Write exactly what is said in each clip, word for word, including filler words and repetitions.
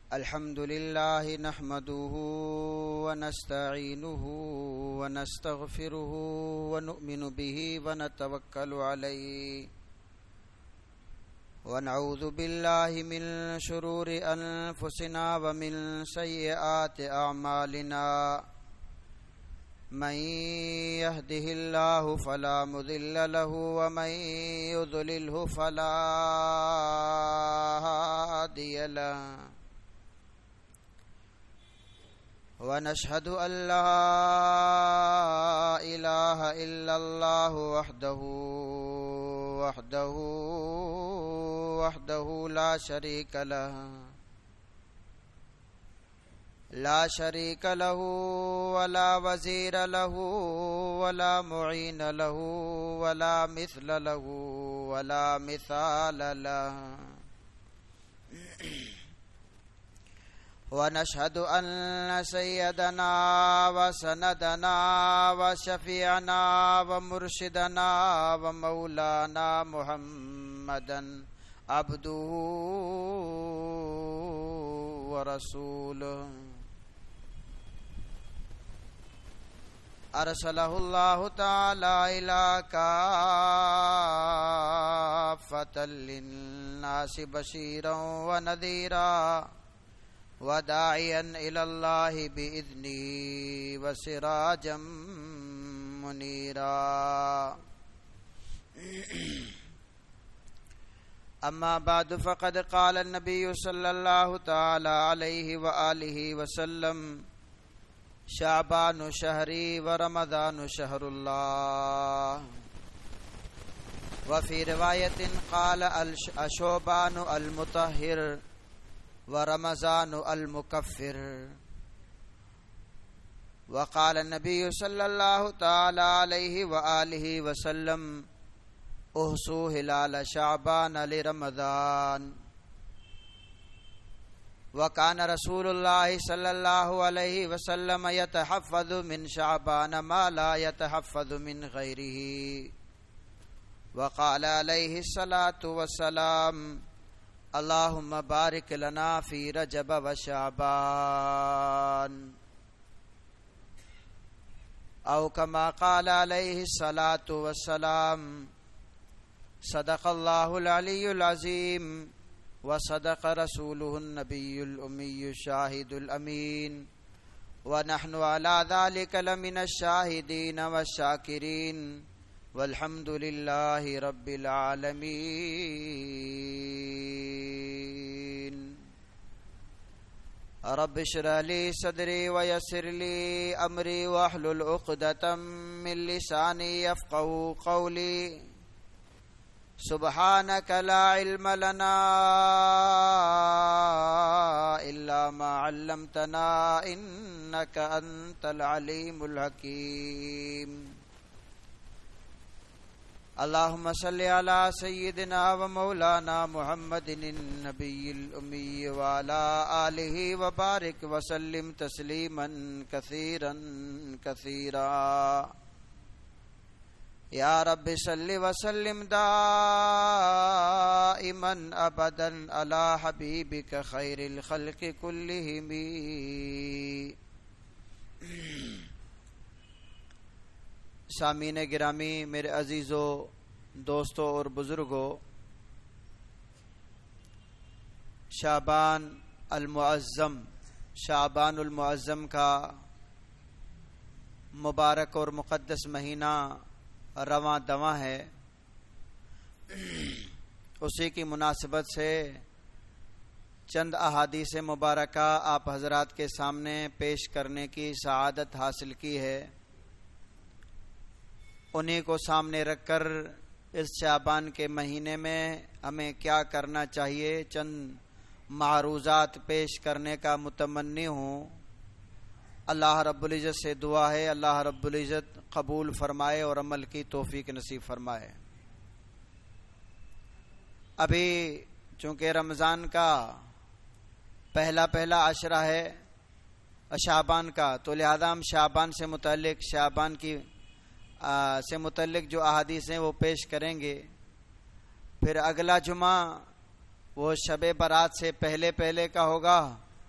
الحمد لله نحمده ونستعينه ونستغفره ونؤمن به ونتوكل عليه ونعوذ بالله من شرور أنفسنا ومن سيئات أعمالنا من يهده الله فلا مضل له ومن يضلله فلا هادي له ونشهد أن لا إله إلا الله وحده وحده وحده لا شريك له لا شريك له ولا وزير له ولا معين له ولا مثل له ولا مثال له ونشهد أن سيدنا وسندنا وشفيعنا ومرشدنا ومولانا محمدا عبده ورسوله أرسله الله تعالى إلى كافة للناس بشيرا ونذيرا وداعيا إلى الله بإذنه وسراجا منيرا أما بعد فقد قال النبي صلى الله تعالى عليه وآله وسلم شعبان شهري ورمضان شهر الله وفي رواية قال الشعبان المطهر ورمضان المكفر وقال النبي صلى الله تعالى عليه وآله وسلم احصوا هلال شعبان لرمضان وكان رسول الله صلى الله عليه وسلم يتحفظ من شعبان ما لا يتحفظ من غيره وقال عليه الصلاة والسلام اللهم بارك لنا في رجب وشعبان أو كما قال عليه الصلاة والسلام صدق الله العلي العظيم وصدق رسوله النبي الأمي الشاهد الأمين ونحن على ذلك لمن الشاهدين والشاكرين والحمد لله رب العالمين رب اشرح لي صدري ويسر لي أمري واحلل عقدة من لساني يفقهوا قولي سبحانك لا علم لنا إلا ما علمتنا إنك أنت العليم الحكيم اللهم صل على سيدنا ومولانا محمد النبي الأمي وعلى آله وبارك وسلم تسليما كثيرا كثيرا يا رب صل وسلم دائما أبدا على حبيبك خير الخلق كلهم. سامعین گرامی، میرے عزیزو، دوستو اور بزرگو، شعبان المعظم شعبان المعظم کا مبارک اور مقدس مہینہ رواں دواں ہے. اسی کی مناسبت سے چند احادیث مبارکہ آپ حضرات کے سامنے پیش کرنے کی سعادت حاصل کی ہے. انہیں کو سامنے رکھ کر اس شعبان کے مہینے میں ہمیں کیا کرنا چاہیے چند معروضات پیش کرنے کا متمنی ہوں. اللہ رب العزت سے دعا ہے اللہ رب العزت قبول فرمائے اور عمل کی توفیق نصیب فرمائے. ابھی چونکہ رمضان کا پہلا پہلا عشرہ ہے شعبان کا، تو لہذا ہم شعبان سے متعلق شعبان کی آ, سے متعلق جو احادیث ہیں وہ پیش کریں گے. پھر اگلا جمعہ وہ شب برات سے پہلے پہلے کا ہوگا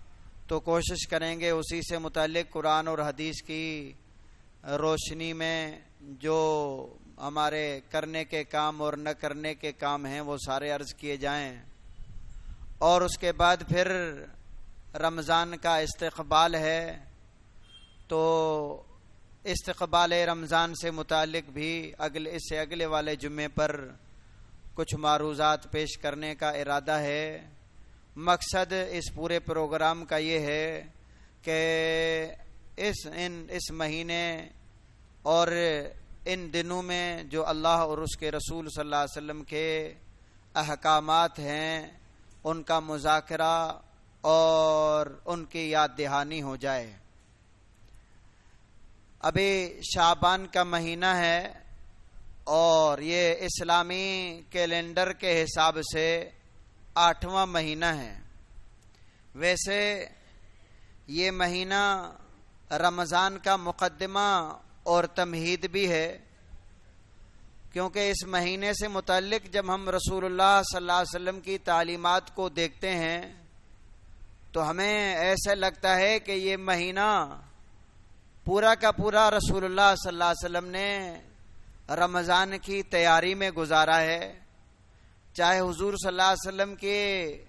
تو کوشش کریں گے اسی سے متعلق قرآن اور حدیث کی روشنی میں جو ہمارے کرنے کے کام اور نہ کرنے کے کام ہیں وہ سارے عرض کیے جائیں، اور اس کے بعد پھر رمضان کا استقبال ہے، تو استقبال رمضان سے متعلق بھی اگلے اس سے اگلے والے جمعے پر کچھ معروضات پیش کرنے کا ارادہ ہے۔ مقصد اس پورے پروگرام کا یہ ہے کہ اس ان اس مہینے اور ان دنوں میں جو اللہ اور اس کے رسول صلی اللہ علیہ وسلم کے احکامات ہیں ان کا مذاکرہ اور ان کی یاد دہانی ہو جائے۔ ابھی شعبان کا مہینہ ہے اور یہ اسلامی کیلنڈر کے حساب سے آٹھواں مہینہ ہے۔ ویسے یہ مہینہ رمضان کا مقدمہ اور تمہید بھی ہے، کیونکہ اس مہینے سے متعلق جب ہم رسول اللہ صلی اللہ علیہ وسلم کی تعلیمات کو دیکھتے ہیں تو ہمیں ایسا لگتا ہے کہ یہ مہینہ پورا کا پورا رسول اللہ صلی اللہ علیہ وسلم نے رمضان کی تیاری میں گزارا ہے۔ چاہے حضور صلی اللہ علیہ وسلم کے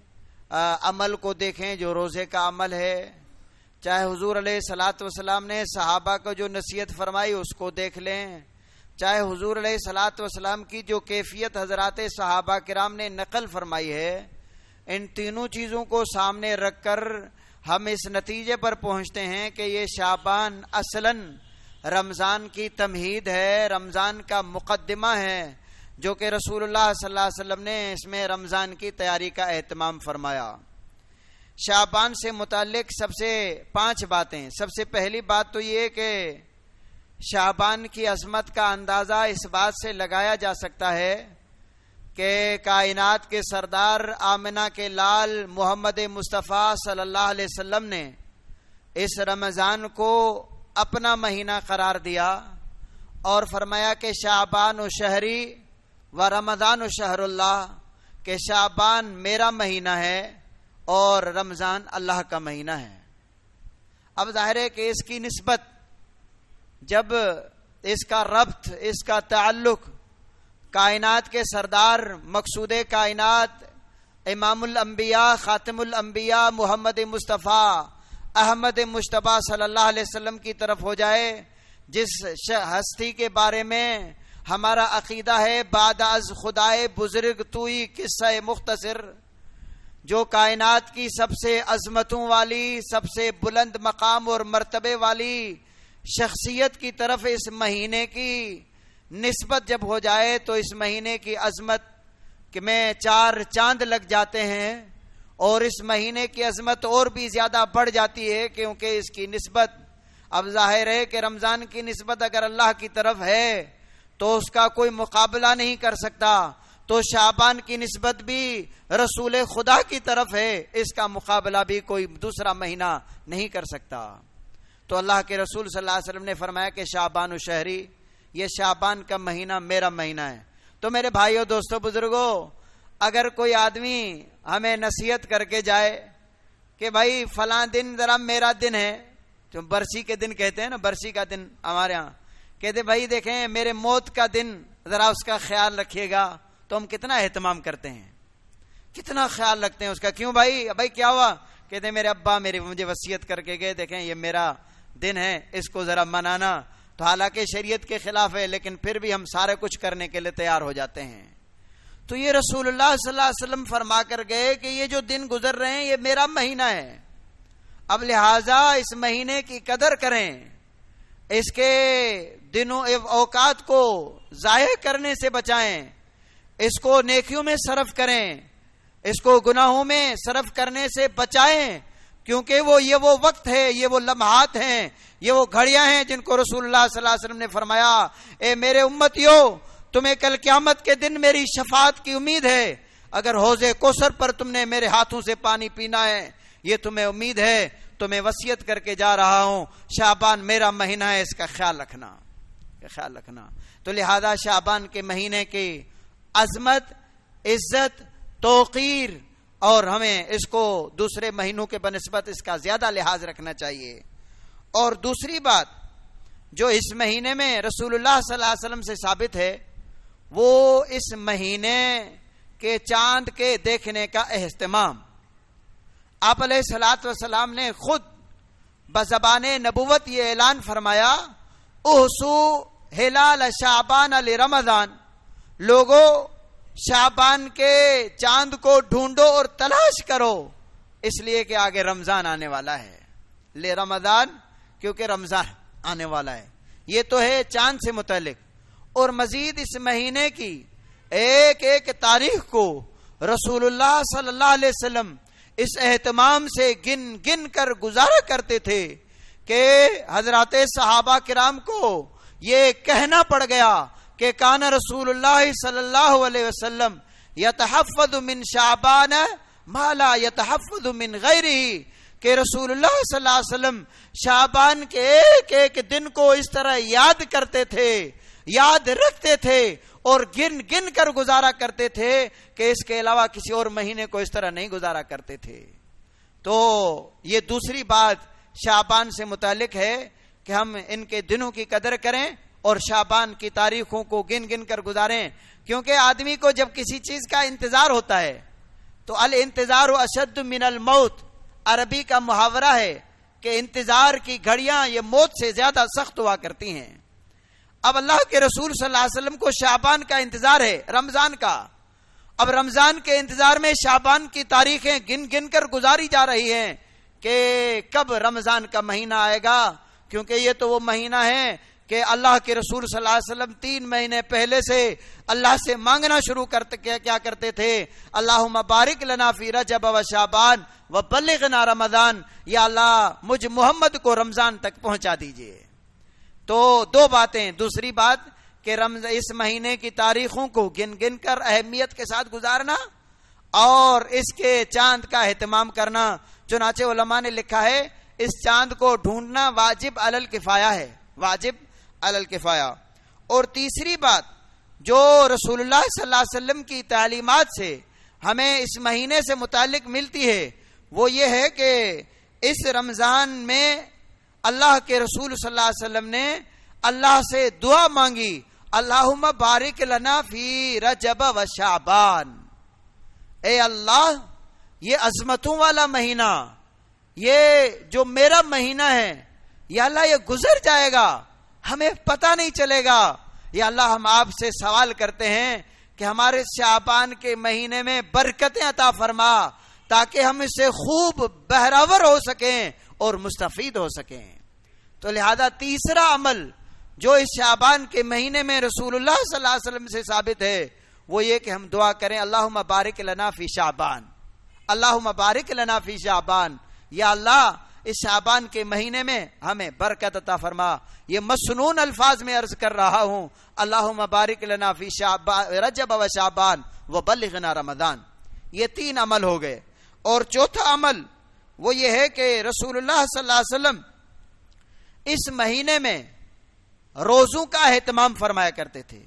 عمل کو دیکھیں جو روزے کا عمل ہے، چاہے حضور علیہ الصلاۃ والسلام نے صحابہ کو جو نصیحت فرمائی اس کو دیکھ لیں، چاہے حضور علیہ الصلاۃ والسلام کی جو کیفیت حضرات صحابہ کرام نے نقل فرمائی ہے، ان تینوں چیزوں کو سامنے رکھ کر ہم اس نتیجے پر پہنچتے ہیں کہ یہ شعبان اصلاً رمضان کی تمہید ہے، رمضان کا مقدمہ ہے، جو کہ رسول اللہ صلی اللہ علیہ وسلم نے اس میں رمضان کی تیاری کا اہتمام فرمایا۔ شعبان سے متعلق سب سے پانچ باتیں۔ سب سے پہلی بات تو یہ کہ شعبان کی عظمت کا اندازہ اس بات سے لگایا جا سکتا ہے کہ کائنات کے سردار آمنہ کے لال محمد مصطفیٰ صلی اللہ علیہ وسلم نے اس رمضان کو اپنا مہینہ قرار دیا اور فرمایا کہ شعبان و شہری و رمضان و شہر اللہ، کہ شعبان میرا مہینہ ہے اور رمضان اللہ کا مہینہ ہے۔ اب ظاہر ہے کہ اس کی نسبت، جب اس کا ربط، اس کا تعلق کائنات کے سردار مقصود کائنات امام الانبیاء خاتم الانبیاء محمد مصطفیٰ احمد مجتبیٰ صلی اللہ علیہ وسلم کی طرف ہو جائے، جس ہستی کے بارے میں ہمارا عقیدہ ہے بعد از خدائے بزرگ توئی قصہ مختصر، جو کائنات کی سب سے عظمتوں والی، سب سے بلند مقام اور مرتبے والی شخصیت کی طرف اس مہینے کی نسبت جب ہو جائے تو اس مہینے کی عظمت کہ میں چار چاند لگ جاتے ہیں، اور اس مہینے کی عظمت اور بھی زیادہ بڑھ جاتی ہے، کیونکہ اس کی نسبت اب ظاہر ہے کہ رمضان کی نسبت اگر اللہ کی طرف ہے تو اس کا کوئی مقابلہ نہیں کر سکتا، تو شعبان کی نسبت بھی رسول خدا کی طرف ہے، اس کا مقابلہ بھی کوئی دوسرا مہینہ نہیں کر سکتا۔ تو اللہ کے رسول صلی اللہ علیہ وسلم نے فرمایا کہ شعبان و شہری، یہ شعبان کا مہینہ میرا مہینہ ہے۔ تو میرے بھائیوں، دوستوں، بزرگوں، اگر کوئی آدمی ہمیں نصیحت کر کے جائے کہ بھائی فلاں دن ذرا میرا دن ہے، جو برسی کے دن کہتے ہیں نا، برسی کا دن ہمارے ہاں کہتے بھائی دیکھیں میرے موت کا دن ذرا اس کا خیال رکھیے گا، تو ہم کتنا اہتمام کرتے ہیں، کتنا خیال رکھتے ہیں اس کا۔ کیوں بھائی بھائی کیا ہوا؟ کہتے ہیں میرے ابا میری مجھے وصیت کر کے گئے، دیکھیں یہ میرا دن ہے، اس کو ذرا منانا۔ تو حالانکہ شریعت کے خلاف ہے، لیکن پھر بھی ہم سارے کچھ کرنے کے لیے تیار ہو جاتے ہیں۔ تو یہ رسول اللہ صلی اللہ علیہ وسلم فرما کر گئے کہ یہ جو دن گزر رہے ہیں یہ میرا مہینہ ہے، اب لہٰذا اس مہینے کی قدر کریں، اس کے دنوں اوقات کو ضائع کرنے سے بچائیں، اس کو نیکیوں میں صرف کریں، اس کو گناہوں میں صرف کرنے سے بچائیں، کیونکہ وہ یہ وہ وقت ہے، یہ وہ لمحات ہیں، یہ وہ گھڑیاں ہیں جن کو رسول اللہ صلی اللہ علیہ وسلم نے فرمایا اے میرے امتیو، تمہیں کل قیامت کے دن میری شفاعت کی امید ہے، اگر حوض کوثر پر تم نے میرے ہاتھوں سے پانی پینا ہے، یہ تمہیں امید ہے، تو میں وصیت کر کے جا رہا ہوں، شعبان میرا مہینہ ہے، اس کا خیال رکھنا خیال رکھنا تو لہذا شعبان کے مہینے کی عظمت، عزت، توقیر اور ہمیں اس کو دوسرے مہینوں کے بنسبت اس کا زیادہ لحاظ رکھنا چاہیے۔ اور دوسری بات جو اس مہینے میں رسول اللہ صلی اللہ علیہ وسلم سے ثابت ہے وہ اس مہینے کے چاند کے دیکھنے کا اہتمام۔ آپ علیہ الصلوۃ والسلام نے خود بزبان نبوت یہ اعلان فرمایا، احسو ہلال شعبان لرمضان، لوگو شعبان کے چاند کو ڈھونڈو اور تلاش کرو، اس لیے کہ آگے رمضان آنے والا ہے۔ لے رمضان کیونکہ رمضان آنے والا ہے، یہ تو ہے چاند سے متعلق۔ اور مزید اس مہینے کی ایک ایک تاریخ کو رسول اللہ صلی اللہ علیہ وسلم اس اہتمام سے گن گن کر گزارا کرتے تھے کہ حضرات صحابہ کرام کو یہ کہنا پڑ گیا کہ کان رسول اللہ صلی اللہ علیہ وسلم یتحفظ من شعبان ما لا یتحفظ من غیرہ، کہ رسول اللہ صلی اللہ علیہ وسلم شعبان کے ایک ایک دن کو اس طرح یاد کرتے تھے، یاد رکھتے تھے اور گن گن کر گزارا کرتے تھے کہ اس کے علاوہ کسی اور مہینے کو اس طرح نہیں گزارا کرتے تھے۔ تو یہ دوسری بات شعبان سے متعلق ہے کہ ہم ان کے دنوں کی قدر کریں اور شعبان کی تاریخوں کو گن گن کر گزاریں، کیونکہ آدمی کو جب کسی چیز کا انتظار ہوتا ہے تو الانتظار اشد من الموت، عربی کا محاورہ ہے کہ انتظار کی گھڑیاں یہ موت سے زیادہ سخت ہوا کرتی ہیں۔ اب اللہ کے رسول صلی اللہ علیہ وسلم کو شعبان کا انتظار ہے، رمضان کا۔ اب رمضان کے انتظار میں شعبان کی تاریخیں گن گن کر گزاری جا رہی ہیں کہ کب رمضان کا مہینہ آئے گا، کیونکہ یہ تو وہ مہینہ ہے کہ اللہ کے رسول صلی اللہ علیہ وسلم تین مہینے پہلے سے اللہ سے مانگنا شروع کرتے کیا کرتے تھے، اللہم بارک لنا فی رجب و شعبان و بلغنا رمضان، یا اللہ مجھ محمد کو رمضان تک پہنچا دیجئے۔ تو دو باتیں، دوسری بات کہ رمض اس مہینے کی تاریخوں کو گن گن کر اہمیت کے ساتھ گزارنا اور اس کے چاند کا اہتمام کرنا۔ چنانچہ علماء نے لکھا ہے اس چاند کو ڈھونڈنا واجب علی الکفایہ ہے، واجب علی الکفایہ۔ اور تیسری بات جو رسول اللہ صلی اللہ علیہ وسلم کی تعلیمات سے ہمیں اس مہینے سے متعلق ملتی ہے وہ یہ ہے کہ اس رمضان میں اللہ کے رسول صلی اللہ علیہ وسلم نے اللہ سے دعا مانگی، اللہم بارک لنا فی رجب و شعبان، اے اللہ یہ عظمتوں والا مہینہ، یہ جو میرا مہینہ ہے یا اللہ یہ گزر جائے گا، ہمیں پتہ نہیں چلے گا، یا اللہ ہم آپ سے سوال کرتے ہیں کہ ہمارے شعبان کے مہینے میں برکتیں عطا فرما تاکہ ہم اس سے خوب بہراور ہو سکیں اور مستفید ہو سکیں۔ تو لہذا تیسرا عمل جو اس شعبان کے مہینے میں رسول اللہ صلی اللہ علیہ وسلم سے ثابت ہے وہ یہ کہ ہم دعا کریں اللہم بارک لنا فی شعبان، اللہم بارک لنا فی شعبان، یا اللہ اس شعبان کے مہینے میں ہمیں برکت عطا فرما۔ یہ مسنون الفاظ میں عرض کر رہا ہوں، اللہم بارک لنا فی شعبان رجب و شعبان و بلغنا رمضان۔ یہ تین عمل ہو گئے۔ اور چوتھا عمل وہ یہ ہے کہ رسول اللہ صلی اللہ علیہ وسلم اس مہینے میں روزوں کا اہتمام فرمایا کرتے تھے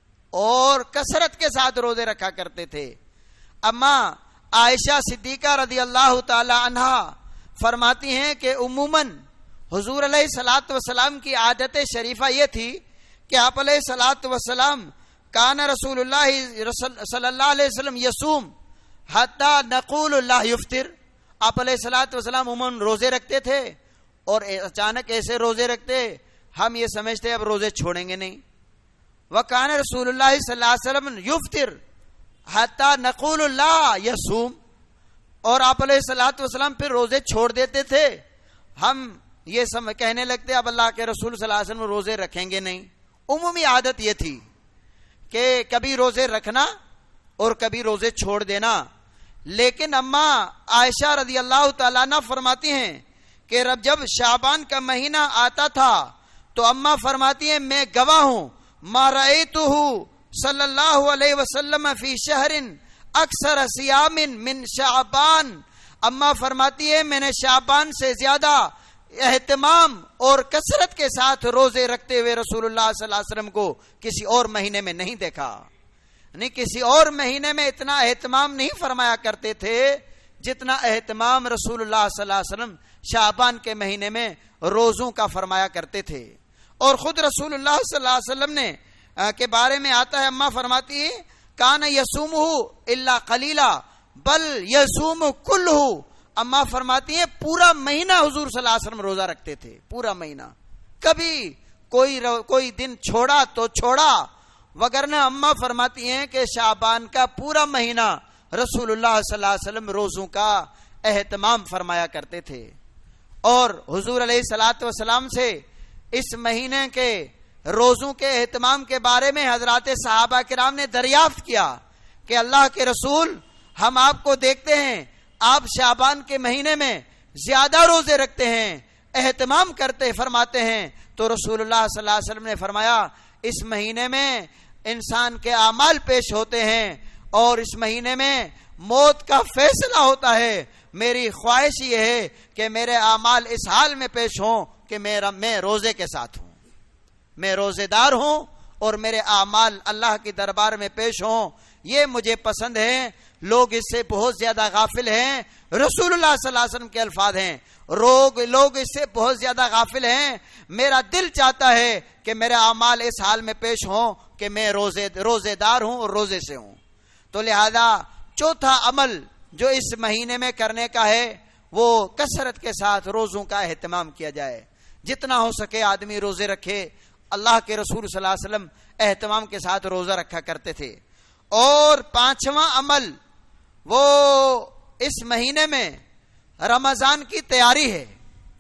اور کثرت کے ساتھ روزے رکھا کرتے تھے۔ اما عائشہ صدیقہ رضی اللہ تعالی عنہا فرماتی ہیں کہ عموماً حضور علیہ الصلوۃ والسلام کی عادت شریفہ یہ تھی کہ آپ علیہ الصلوۃ والسلام کان رسول اللہ صلی اللہ علیہ وسلم یصوم حتی نقول اللہ یفطر، آپ علیہ الصلوۃ والسلام عموماً روزے رکھتے تھے اور اچانک ایسے روزے رکھتے ہم یہ سمجھتے اب روزے چھوڑیں گے نہیں۔ وکان رسول اللہ صلی اللہ علیہ وسلم یفطر حتی نقول اللہ یصوم، اور آپ علیہ الصلوۃ والسلام پھر روزے چھوڑ دیتے تھے، ہم یہ سم کہنے لگتے اب اللہ کے رسول صلی اللہ علیہ وسلم روزے رکھیں گے نہیں۔ عمومی عادت یہ تھی کہ کبھی روزے رکھنا اور کبھی روزے چھوڑ دینا۔ لیکن اماں عائشہ رضی اللہ تعالیٰ عنہ فرماتی ہیں کہ رب جب شعبان کا مہینہ آتا تھا تو اماں فرماتی ہیں میں گواہ ہوں ما رأیتہ صلی اللہ علیہ وسلم فی شہر اکثر صیام من شعبان، اماں فرماتی ہے میں نے شعبان سے زیادہ اہتمام اور کثرت کے ساتھ روزے رکھتے ہوئے رسول اللہ صلی اللہ علیہ وسلم کو کسی اور مہینے میں نہیں دیکھا۔ نہیں کسی اور مہینے میں اتنا اہتمام نہیں فرمایا کرتے تھے جتنا اہتمام رسول اللہ صلی اللہ علیہ وسلم شعبان کے مہینے میں روزوں کا فرمایا کرتے تھے. اور خود رسول اللہ صلی اللہ علیہ وسلم نے کے بارے میں آتا ہے، اماں فرماتی ہے کان یصومہ الا قلیلا بل یصوم کلہ. اماں فرماتی ہیں پورا مہینہ حضور صلی اللہ علیہ وسلم روزہ رکھتے تھے، پورا مہینہ، کبھی کوئی کوئی دن چھوڑا تو چھوڑا، وگرنہ اماں فرماتی ہیں کہ شعبان کا پورا مہینہ رسول اللہ صلی اللہ علیہ وسلم روزوں کا اہتمام فرمایا کرتے تھے. اور حضور علیہ الصلوۃ والسلام سے اس مہینے کے روزوں کے اہتمام کے بارے میں حضرات صحابہ کرام نے دریافت کیا کہ اللہ کے رسول، ہم آپ کو دیکھتے ہیں آپ شعبان کے مہینے میں زیادہ روزے رکھتے ہیں، اہتمام کرتے فرماتے ہیں. تو رسول اللہ صلی اللہ علیہ وسلم نے فرمایا اس مہینے میں انسان کے اعمال پیش ہوتے ہیں اور اس مہینے میں موت کا فیصلہ ہوتا ہے. میری خواہش یہ ہے کہ میرے اعمال اس حال میں پیش ہوں کہ میرا میں روزے کے ساتھ ہوں، میں روزے دار ہوں اور میرے اعمال اللہ کی دربار میں پیش ہوں. یہ مجھے پسند ہے. لوگ اس سے بہت زیادہ غافل ہیں. رسول اللہ صلی اللہ علیہ وسلم کے الفاظ ہیں، لوگ لوگ اس سے بہت زیادہ غافل ہیں. میرا دل چاہتا ہے کہ میرے اعمال اس حال میں پیش ہوں کہ میں روزے روزے دار ہوں اور روزے سے ہوں. تو لہذا چوتھا عمل جو اس مہینے میں کرنے کا ہے وہ کثرت کے ساتھ روزوں کا اہتمام کیا جائے. جتنا ہو سکے آدمی روزے رکھے. اللہ کے رسول صلی اللہ علیہ وسلم اہتمام کے ساتھ روزہ رکھا کرتے تھے. اور پانچواں عمل وہ اس مہینے میں رمضان کی تیاری ہے.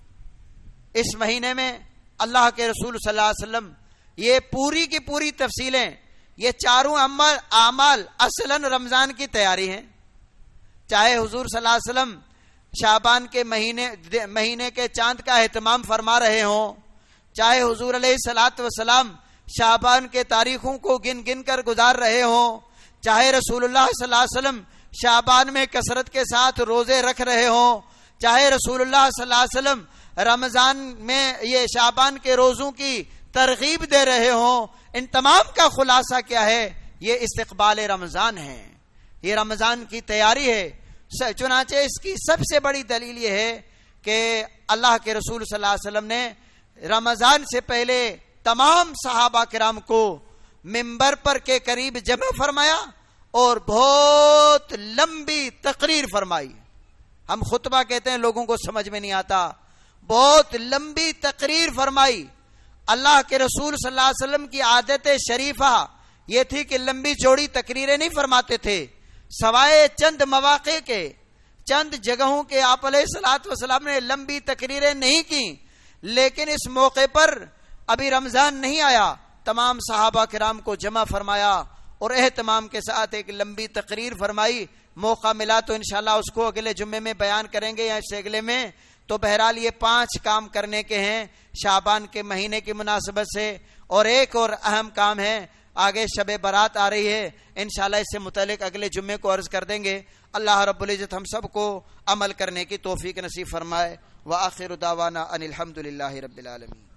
اس مہینے میں اللہ کے رسول صلی اللہ علیہ وسلم یہ پوری کی پوری تفصیلیں، یہ چاروں عمل اعمال اصلاً رمضان کی تیاری ہیں. چاہے حضور صلی اللہ علیہ وسلم شعبان کے مہینے مہینے کے چاند کا اہتمام فرما رہے ہوں، چاہے حضور علیہ الصلوۃ والسلام شعبان کے تاریخوں کو گن گن کر گزار رہے ہوں، چاہے رسول اللہ صلی اللہ علیہ وسلم شعبان میں کثرت کے ساتھ روزے رکھ رہے ہوں، چاہے رسول اللہ صلی اللہ علیہ وسلم رمضان میں یہ شعبان کے روزوں کی ترغیب دے رہے ہوں. ان تمام کا خلاصہ کیا ہے؟ یہ استقبال رمضان ہے، یہ رمضان کی تیاری ہے. چنانچہ اس کی سب سے بڑی دلیل یہ ہے کہ اللہ کے رسول صلی اللہ علیہ وسلم نے رمضان سے پہلے تمام صحابہ کرام کو منبر پر کے قریب جمع فرمایا اور بہت لمبی تقریر فرمائی. ہم خطبہ کہتے ہیں، لوگوں کو سمجھ میں نہیں آتا. بہت لمبی تقریر فرمائی. اللہ کے رسول صلی اللہ علیہ وسلم کی عادت شریفہ یہ تھی کہ لمبی چوڑی تقریریں نہیں فرماتے تھے، سوائے چند مواقع کے، چند جگہوں کے آپ علیہ الصلوۃ والسلام نے لمبی تقریریں نہیں کی. لیکن اس موقع پر ابھی رمضان نہیں آیا، تمام صحابہ کرام کو جمع فرمایا اور اہتمام کے ساتھ ایک لمبی تقریر فرمائی. موقع ملا تو انشاءاللہ اس کو اگلے جمعے میں بیان کریں گے یا اس سے اگلے میں. تو بہرحال یہ پانچ کام کرنے کے ہیں شعبان کے مہینے کی مناسبت سے. اور ایک اور اہم کام ہے، آگے شب برات آ رہی ہے، انشاءاللہ اس سے متعلق اگلے جمعے کو عرض کر دیں گے. اللہ رب العزت ہم سب کو عمل کرنے کی توفیق نصیب فرمائے. وآخر دعوانا ان الحمد للہ رب العالمین.